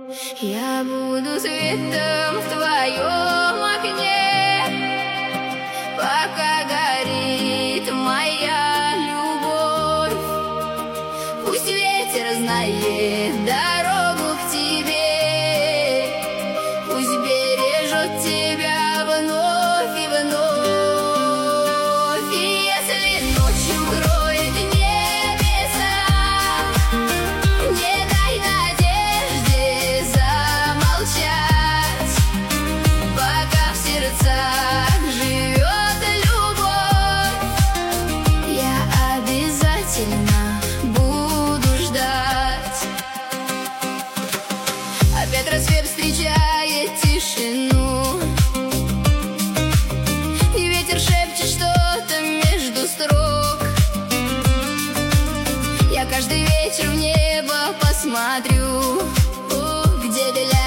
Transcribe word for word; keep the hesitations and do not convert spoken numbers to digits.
Я буду светом в твоем окне, пока горит моя любовь. Пусть ветер знает дорогу к тебе, пусть бережет тебя вновь и вновь. И если ночью кроет небеса, не дай надежде замолчать, пока в сердцах живет любовь. Я обязательно буду ждать. Опять рассвет встречает тишину, и ветер шепчет что-то между строк. Я каждый вечер в небо посмотрю, о, где для